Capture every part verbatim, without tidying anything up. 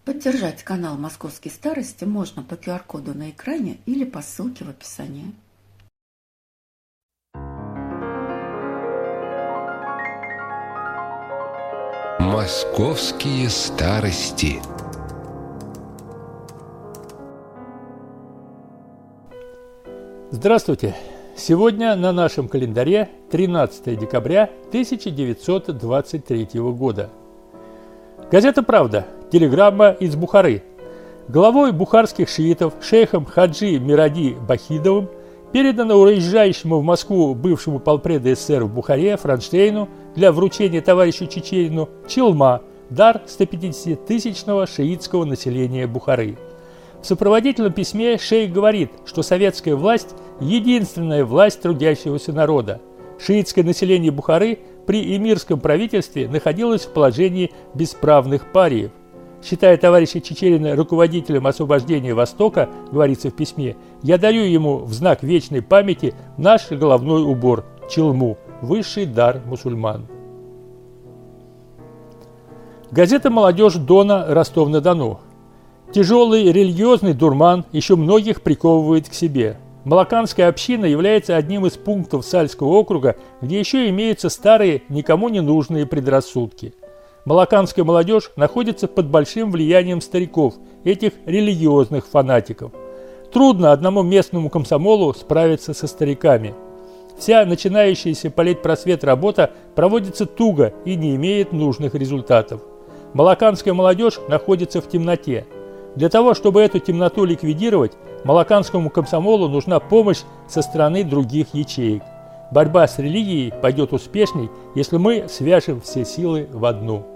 Поддержать канал «Московские старости» можно по ку ар коду на экране или по ссылке в описании. «Московские старости». Здравствуйте! Сегодня на нашем календаре тринадцатое декабря тысяча девятьсот двадцать третьего года. Газета «Правда», телеграмма из Бухары. Главой бухарских шиитов шейхом Хаджи Миради Бахидовым передано уезжающему в Москву бывшему полпреду эс эс эс эр в Бухаре Франштейну для вручения товарищу Чечерину челма, дар стопятидесятитысячного шиитского населения Бухары. В сопроводительном письме шейх говорит, что советская власть – единственная власть трудящегося народа. Шиитское население Бухары при эмирском правительстве находилось в положении бесправных париев. Считая товарища Чечерина руководителем освобождения Востока, говорится в письме, я даю ему в знак вечной памяти наш головной убор – челму, высший дар мусульман. Газета «Молодежь» Дона, Ростов-на-Дону. Тяжелый религиозный дурман еще многих приковывает к себе. Молоканская община является одним из пунктов Сальского округа, где еще имеются старые, никому не нужные предрассудки. Молоканская молодежь находится под большим влиянием стариков, этих религиозных фанатиков. Трудно одному местному комсомолу справиться со стариками. Вся начинающаяся политпросвет работа проводится туго и не имеет нужных результатов. Молоканская молодежь находится в темноте. Для того, чтобы эту темноту ликвидировать, молоканскому комсомолу нужна помощь со стороны других ячеек. Борьба с религией пойдет успешней, если мы свяжем все силы в одну.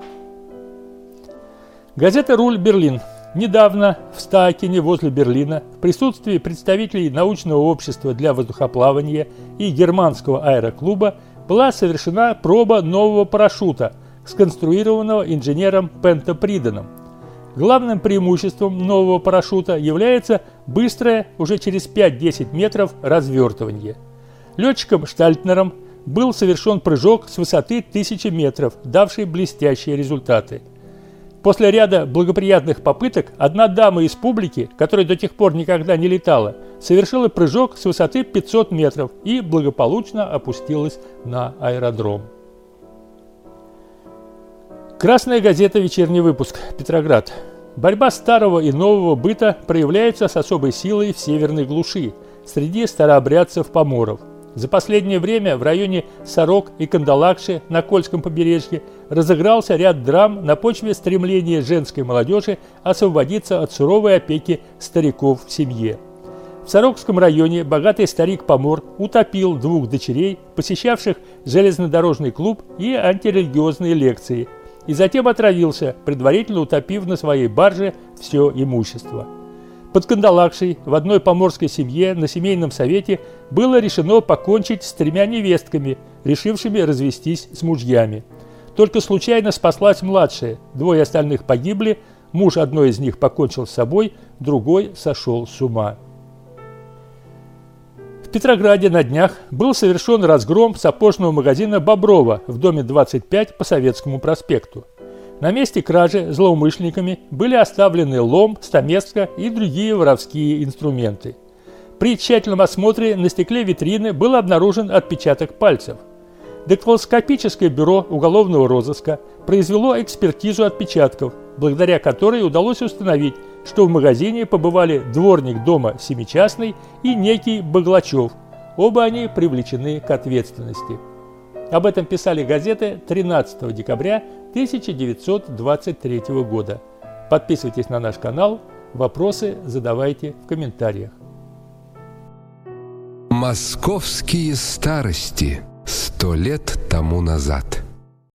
Газета «Руль Берлин». Недавно в Стаакене возле Берлина в присутствии представителей научного общества для воздухоплавания и германского аэроклуба была совершена проба нового парашюта, сконструированного инженером Пенто Приданом. Главным преимуществом нового парашюта является быстрое, уже через пять-десять метров, развертывание. Летчиком Штальтнером был совершен прыжок с высоты тысячи метров, давший блестящие результаты. После ряда благоприятных попыток одна дама из публики, которая до тех пор никогда не летала, совершила прыжок с высоты пятьсот метров и благополучно опустилась на аэродром. Красная газета «Вечерний выпуск», Петроград. Борьба старого и нового быта проявляется с особой силой в северной глуши, среди старообрядцев-поморов. За последнее время в районе Сорок и Кандалакши на Кольском побережье разыгрался ряд драм на почве стремления женской молодежи освободиться от суровой опеки стариков в семье. В Сорокском районе богатый старик-помор утопил двух дочерей, посещавших железнодорожный клуб и антирелигиозные лекции, и затем отравился, предварительно утопив на своей барже все имущество. Под Кандалакшей в одной поморской семье на семейном совете было решено покончить с тремя невестками, решившими развестись с мужьями. Только случайно спаслась младшая, двое остальных погибли, муж одной из них покончил с собой, другой сошел с ума. В Петрограде на днях был совершен разгром сапожного магазина «Боброва» в доме двадцать пять по Советскому проспекту. На месте кражи злоумышленниками были оставлены лом, стамеска и другие воровские инструменты. При тщательном осмотре на стекле витрины был обнаружен отпечаток пальцев. Дактилоскопическое бюро уголовного розыска произвело экспертизу отпечатков, благодаря которой удалось установить, что в магазине побывали дворник дома Семичастный и некий Баглачев. Оба они привлечены к ответственности. Об этом писали газеты тринадцатого декабря тысяча девятьсот двадцать третьего года. Подписывайтесь на наш канал, вопросы задавайте в комментариях. «Московские старости» сто лет тому назад.